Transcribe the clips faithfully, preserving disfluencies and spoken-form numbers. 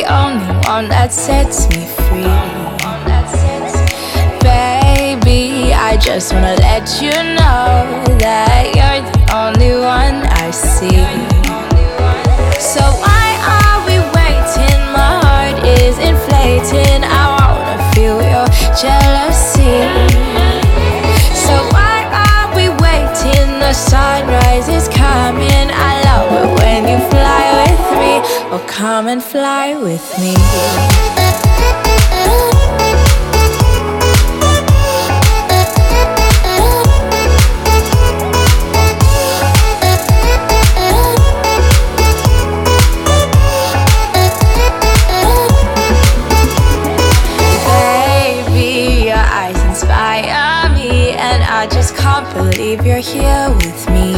only one that sets me free. Baby, I just wanna let you know that you're the only one I see. So why are we waiting? My heart is inflating. I wanna feel your jealousy. So why are we waiting? The sunrise is coming. I love it when you fly with me. Oh, come and fly with me. I just can't believe you're here with me.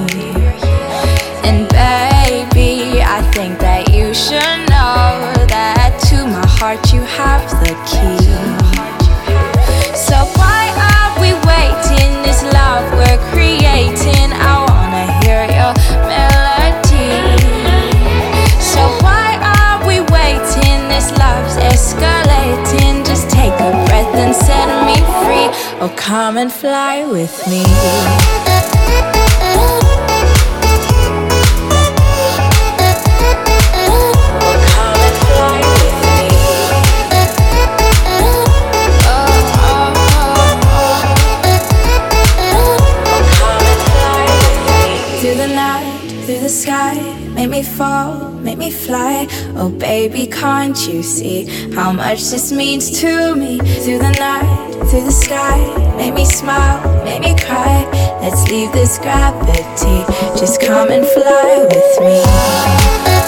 And baby, I think that you should know that to my heart you have the key. So why are we waiting? This love we're creating, I wanna hear your melody. So why are we waiting? This love's escalating. Just take a breath and set me free. Oh, come and fly with me. Through the sky, make me fall, make me fly. Oh baby, can't you see how much this means to me? Through the night, through the sky, make me smile, make me cry. Let's leave this gravity, just come and fly with me.